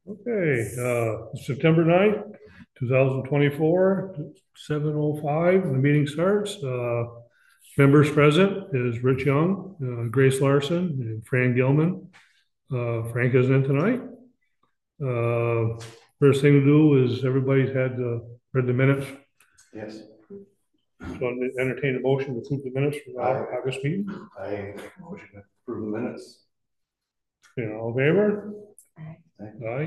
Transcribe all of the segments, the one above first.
Okay, September 9th, 2024, 7:05, the meeting starts. Members present is Rich Young, Grace Larson, and Fran Gilman. Frank isn't in tonight. First thing to do is everybody's had read the minutes. Yes, So I entertain a motion to approve the minutes from our August meeting. I make a motion to approve the minutes. All in favor? Aye.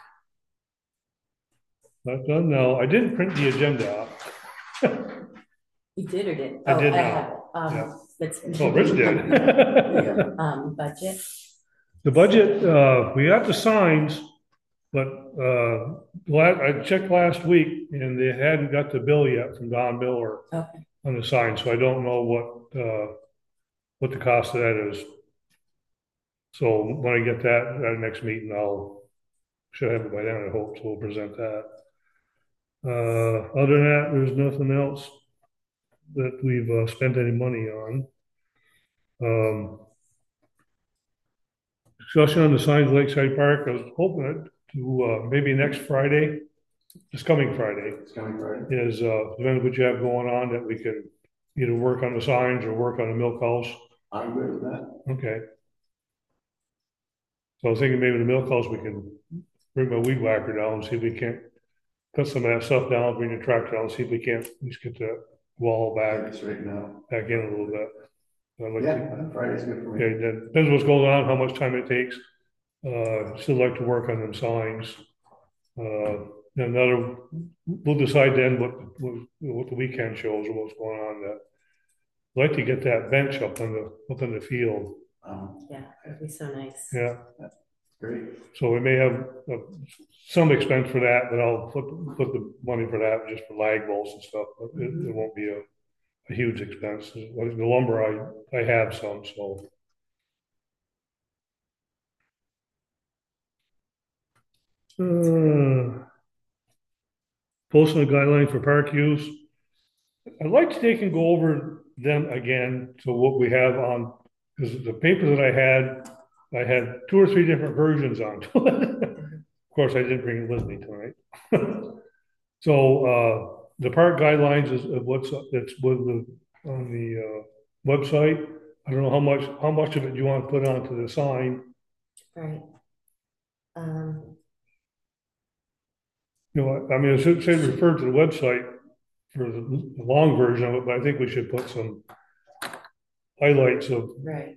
That's done. Now, I didn't print the agenda out. You did or didn't? I did I not. have it. Yeah. Let's. Oh, Rich did. Budget. The budget, we got the signs, but I checked last week and they hadn't got the bill yet from Don Miller Okay. on the sign, so I don't know what the cost of that is. So when I get that at our next meeting, should have it by then, I hope, so we'll present that. Other than that, there's nothing else that we've spent any money on. Discussion on the signs at Lakeside Park. I was hoping to maybe next Friday, this coming Friday, is depending what you have going on, that we can either work on the signs or work on the milk house. I'm good with that. Okay. So I was thinking maybe the milk house, we can bring my weed whacker down and see if we can't cut some of that stuff down, bring the tractor down, see if we can't at least get the wall back Right now. back in a little bit. Friday's good for me. Okay, then depends what's going on, how much time it takes. Still like to work on them signs. We'll decide then what the weekend shows or what's going on. I'd like to get that bench up in the field. Yeah, that'd be so nice. Yeah. Great. So we may have some expense for that, but I'll put the money for that just for lag bolts and stuff. But it won't be a huge expense. The lumber, I have some, so. Posting a guideline for park use. I'd like to take and go over them again to what we have on, because the paper that I had 2 or 3 different versions on. Of course, I didn't bring it with me tonight. So the park guidelines is it's on the website. I don't know how much of it you want to put onto the sign. Right. I mean, it should say refer to the website for the long version of it, but I think we should put some highlights of, right.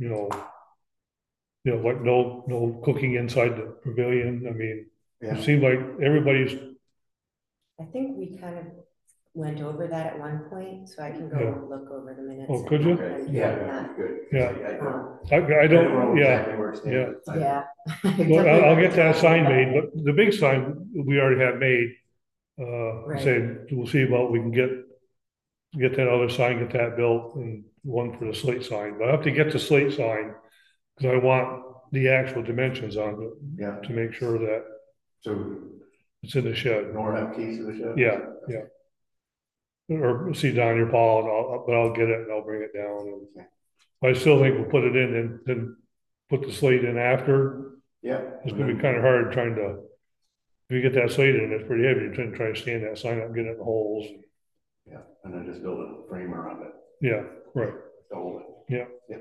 Like no cooking inside the pavilion. I mean, Yeah. it seemed like everybody's. I think we kind of went over that at one point, so I can go look over the minutes. Oh, could you? Yeah, good. Yeah. I don't. Yeah. Yeah. Well, I'll get that sign made, but the big sign we already have made. Right. Say we'll see about we can get that other sign, get that built, and one for the slate sign. But I have to get the slate sign because I want the actual dimensions on it. Yeah. To make sure that it's in the shed. Nor have keys to the shed. Yeah. Yeah. Or see down your Paul, but I'll get it and I'll bring it down. And I still think we'll put it in and then put the slate in after. Yeah. It's gonna be kind of hard trying to. If you get that slate in, it's pretty heavy. You're trying to stand that sign up and get it in the holes. Yeah, and then just build a frame around it. Yeah, right. To hold it. Yeah.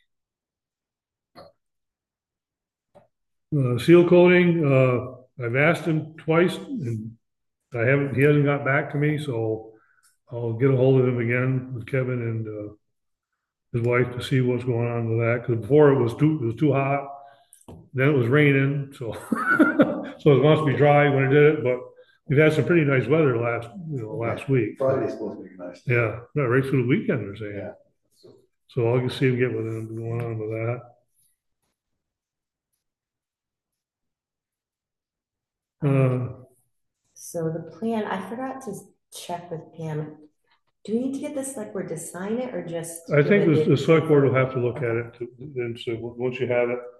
Seal coating. I've asked him twice, and he hasn't got back to me. So I'll get a hold of him again with Kevin and his wife to see what's going on with that. Because before it was too hot. Then it was raining, so so it must be dry when I did it. But we've had some pretty nice weather last week. Friday's supposed to be nice. Yeah, right through the weekend, they're saying. Yeah. So I'll just see and get what going on with that. So the plan, I forgot to check with Pam. Do we need to get the select board to sign it or just? I think the select board will have to look at it then. So once you have it,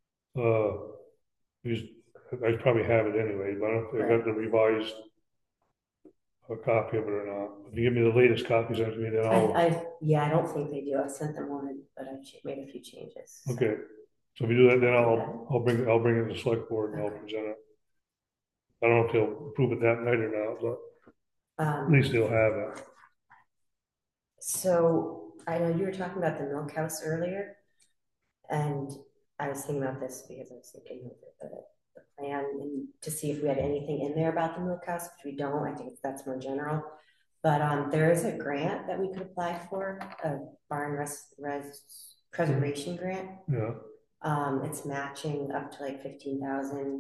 I probably have it anyway, but I don't know if I got the revised copy of it or not. If you give me the latest copies of me, then I don't think they do. I sent them one, but I made a few changes. Okay, so if you do that, then I'll bring it to the select board and I'll present it. I don't know if they'll approve it that night or not, but at Um, least they'll have it. so I know you were talking about the milk house earlier, and I was thinking about this because I was thinking of the plan and to see if we had anything in there about the milk house, which we don't. I think that's more general. But there is a grant that we could apply for, a barn preservation grant. Yeah, It's matching up to like 15,000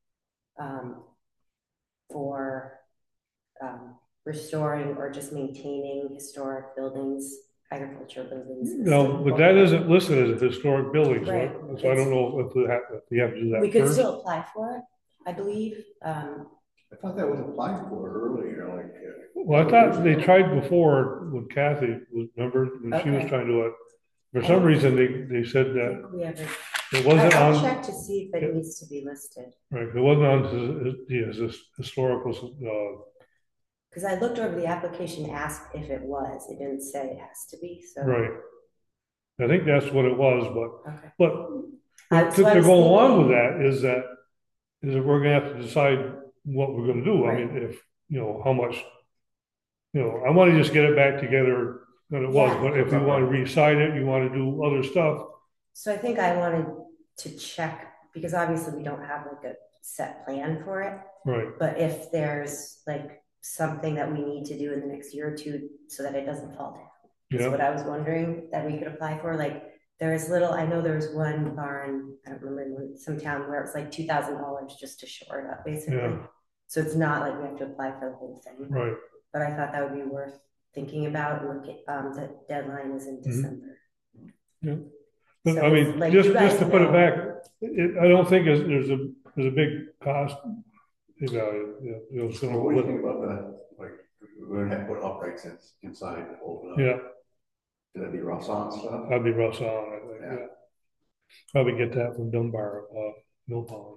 for restoring or just maintaining historic buildings, agricultural buildings. no, but that isn't listed as a historic building, so Right. I don't know if we have to do that We could first. still apply for it, I believe. I thought that was applied for earlier, like. Well, I thought they tried before when Kathy was, remember, when she was Okay. trying to do it. For some reason, they said I that think we ever, it wasn't I'll on, check to see if Yeah. it needs to be listed. right, it wasn't on his historical, Because I looked over the application, asked if it was. It didn't say it has to be, so. right. I think that's what it was, Okay. but So I to was go along with thinking- that is that we're gonna have to decide what we're gonna do. I Right. mean, if, how much, I want to just get it back together that it was, Yeah. but if you want to re-side it, you want to do other stuff, So I think I wanted to check, because obviously we don't have like a set plan for it. right, But if there's like something that we need to do in the next year or two so that it doesn't fall down. Is yeah, what I was wondering that we could apply for. Like there's little, I know there's one barn, I don't remember, in some town where it's like $2,000 just to shore it up, basically. Yeah. So it's not like we have to apply for the whole thing. right. But I thought that would be worth thinking about. The deadline is in December. Yeah. But So I it's mean, like just you guys to put it know- back, I don't think there's a big cost value, it's So gonna, what do you think about that? Like, we're gonna have to put uprights inside to hold it up. yeah, Should that be rough on stuff? I'd be rough on, I think, Yeah. yeah. Probably get that from Dunbar, Mill Pond.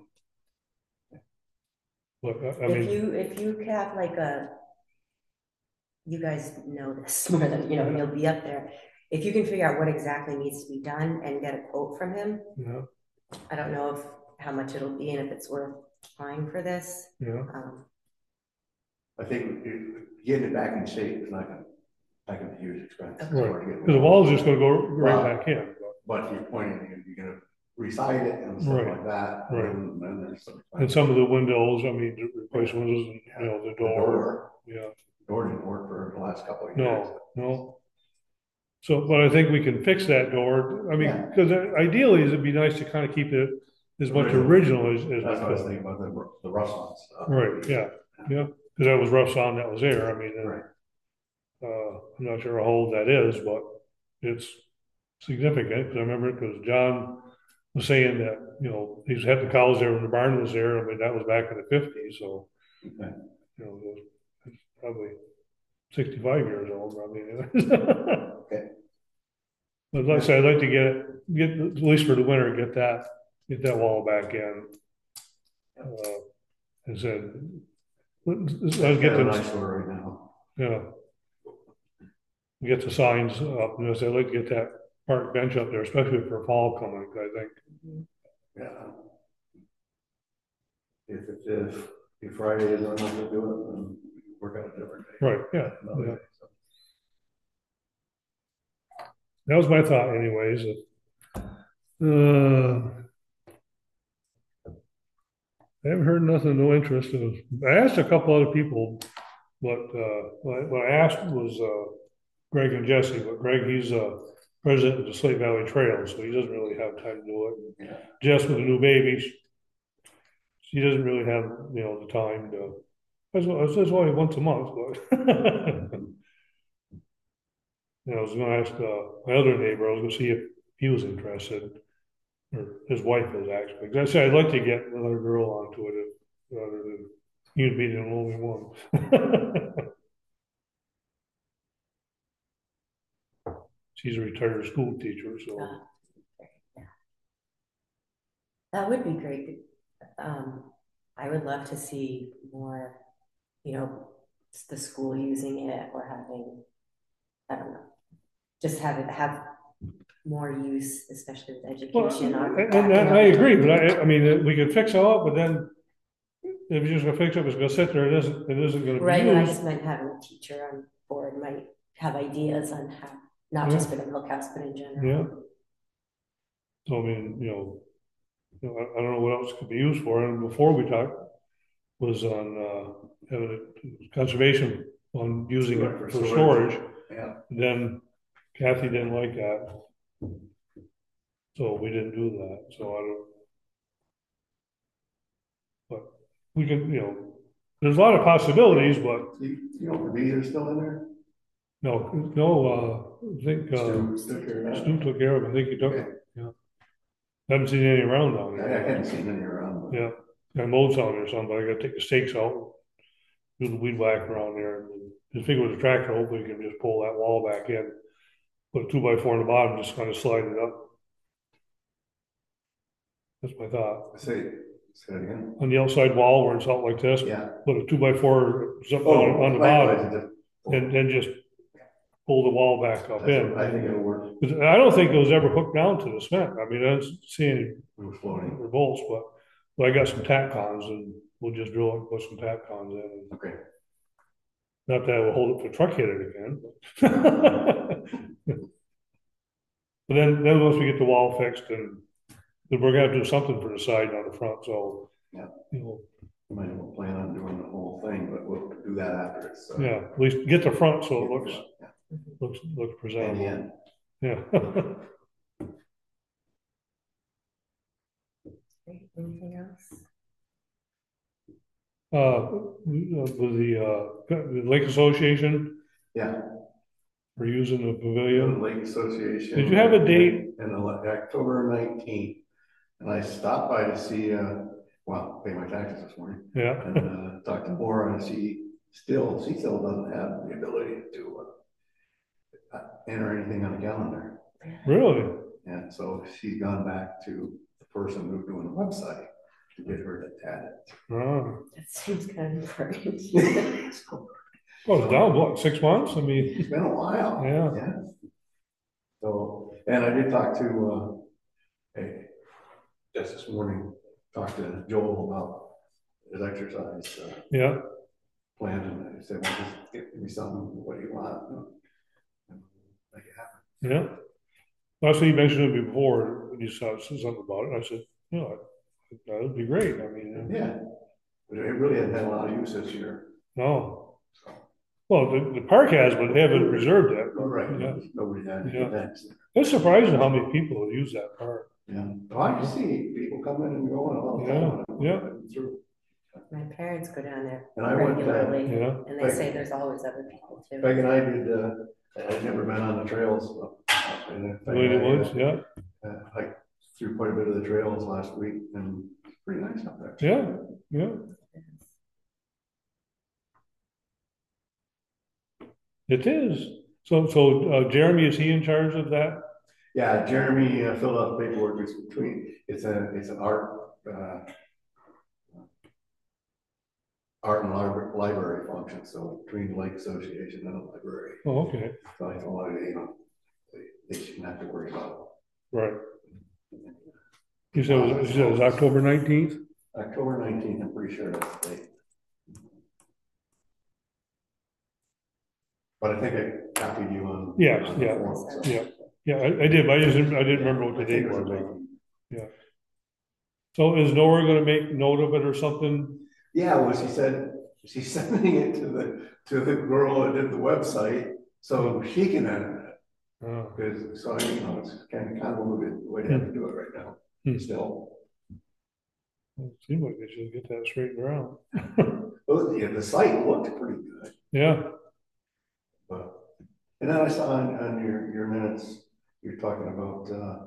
But, I mean, if you have like you guys know this more than, you'll be up there. If you can figure out what exactly needs to be done and get a quote from him, yeah, I don't know how much it'll be and if it's worth applying for this. yeah, I think getting it back in shape is not gonna be huge expense. right, because the wall's just gonna go right back in. But to your point, you're gonna reside it and stuff Right. like that. Right. And then there's some. And some of the windows, I mean, replace windows and, the The door, yeah. Door didn't work for the last couple of years. No. So, but I think we can fix that door. I mean, Yeah. because ideally, it'd be nice to kind of keep it as much original as we That's what I was could. thinking about the rust on stuff. Right, yeah, because that was rough on that was there. I mean, Right. I'm not sure how old that is, but it's significant. 'Cause I remember because John was saying that, he's had the cows there when the barn was there. I mean, that was back in the 50s. So, Okay. it's probably 65 years old. I mean, Okay. but like I said, I'd like to get at least for the winter, get that wall back in. And said, let's get Got a the, nice door right now. get the signs up, and I said, I'd like to get that park bench up there, especially for fall coming, I think. Yeah. If Friday is enough to do it, then work out a different day. Right, yeah, Another yeah. day, so. That was my thought anyways. I haven't heard nothing, no interest. I asked a couple other people, but what I asked was Greg and Jesse, but Greg, he's president of the Slate Valley Trail, so he doesn't really have time to do it. Yeah. Jess with a new baby, she doesn't really have, the time to, that's only once a month, but I was gonna ask my other neighbor, I was gonna see if he was interested, or his wife is actually. Because I said I'd like to get another girl onto it, rather than you being the only one. She's a retired school teacher, so Yeah. That would be great. I would love to see more, the school using it or having, I don't know, just have more use, especially with well, education. and I agree, but I mean, we could fix it all, but then if you're just gonna fix it, it's gonna sit there, it isn't gonna be Right, and I used. just meant having a teacher on board might have ideas on how, not just for the milk house, but in general. Yeah. So I mean, I don't know what else it could be used for, and before we talked was on, having a conservation on using it for storage. Yeah, Then Kathy didn't like that. So we didn't do that, so I don't. But we can, there's a lot of possibilities, but you know, the bees are still in there? no, I think, Stu took care of that? Stu took care of it, I think he took it, Okay. yeah. Haven't seen any around down I there. hadn't seen any around, but. Yeah, I mowed some or something, but I gotta take the stakes out, do the weed whack around there, and just figure with the tractor, hopefully you can just pull that wall back in. Put a 2x4 on the bottom, just kind of slide it up. That's my thought. Say it again. On the outside wall where it's out like this, Yeah. put a 2x4 zip Oh, on the bottom, and then just pull the wall back up in. I think it'll work. 'Cause I don't think it was ever hooked down to the cement. I mean, I didn't see any It was floating. bolts, but I got some tack cons and we'll just drill it and put some tack cons in. Okay. Not that will hold it for truck hit it again. But then once we get the wall fixed, and then we're gonna do something for the side and on the front, so. Yeah. You We might not plan on doing the whole thing, but we'll do that after it's. know, yeah, at least get the front so it looks Yeah. looks And presentable. the end. Yeah. Great. Anything else? With the Lake Association, Yeah. we're using the The pavilion. Lake Association. Did you have a date? And October 19th. And I stopped by to see, pay my taxes this morning. Yeah. And talked to Laura, and she still doesn't have the ability to enter anything on the calendar. Really? And so she's gone back to the person who's doing the website to get her to add it. Oh. That seems kind of important. So, Well, it's down, what, 6 months? I mean, it's been a while. Yeah. So, and I did talk to, just this morning, talked to Joel about his exercise yeah, plan, and I said, well, just give me something, what do you want? And make it happen. yeah. Last thing you mentioned it before, when you said something about it, I said, that would be great. I mean, Yeah, but it really hasn't had a lot of use this year. no. So. Well, the park has, but they haven't reserved it. Right, Yeah. nobody had Yeah. events. It's surprising how many people use that park. Yeah, well, I can see people coming and going all the Yeah, time. yeah. Through. My parents go down there And I went, regularly, Yeah. and they say there's always other people too. Peg and I did, I'd never been on the trails. And Really, the woods, yeah, I through quite a bit of the trails last week, and it's pretty nice up there. yeah, yeah. It is. So Jeremy, is he in charge of that? Yeah, Jeremy filled out the paperwork. It's an art and library function. So between the Lake Association and the library. Oh, okay, So I told her, they shouldn't have to worry about right. You said it was October 19th? October 19th. I'm pretty sure that's the date. But I think I copied you on. Yes, on the yeah, form, so. yeah. Yeah, I did, but I didn't remember what the date was. Yeah. So is Nora gonna make note of it or something? Yeah, well, she said she's sending it to the girl that did the website so she can edit it. Oh, Because so it's kind of convoluted the way they have to do it right now. Hmm. Still, it seems like they should get that straightened around. well, yeah, the site looked pretty good, Yeah, but and then I saw on your minutes you're talking about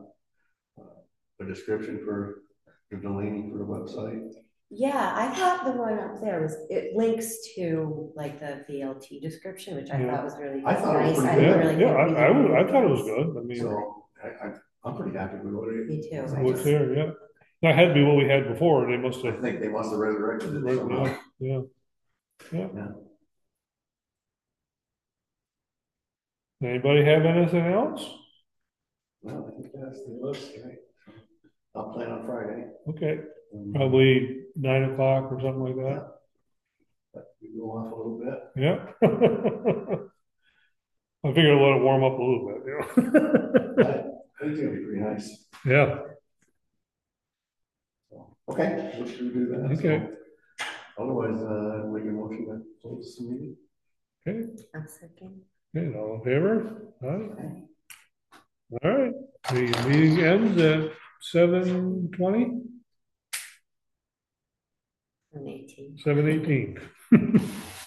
a description for the Delaney for the website. Yeah, I thought the one up there it links to like the VLT description, which I Yeah. thought was really I thought it was nice. I pretty didn't good. really yeah, think we needed I thought it was good. I mean, So I'm pretty happy with what it Me is. too. what's there, yeah. That had to be what we had before. They must I have. think they must have resurrected it somehow. Yeah, yeah. Yeah. Anybody have anything else? Well, I think that's the list, right? I'll plan on Friday. Okay, And, probably 9 o'clock or something like that. but we go off a little bit. Yeah. I figured I'd let it warm up a little bit, you know. I think it'll be pretty nice. Yeah, So, okay, we'll sure do that. Okay. So, otherwise, make a motion to close the meeting. okay, I'm second. okay, all in favor? All right, the meeting ends at 7:20, I'm 18. 7:18.